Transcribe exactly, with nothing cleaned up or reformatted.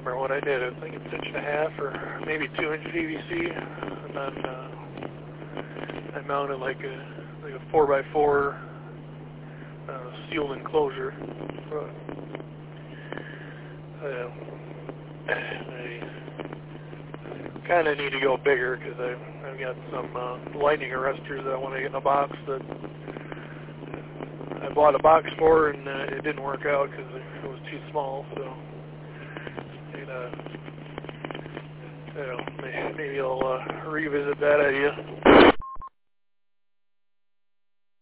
remember what I did. I think it's inch and a half or maybe two inch P V C, and then uh, I mounted like a like a four by four uh, sealed enclosure. But, uh, I kind of need to go bigger because I've, I've got some uh, lightning arresters that I want to get in a box that I bought a box for, and uh, it didn't work out because it was too small. So, and, uh, you know, maybe, maybe I'll uh, revisit that idea.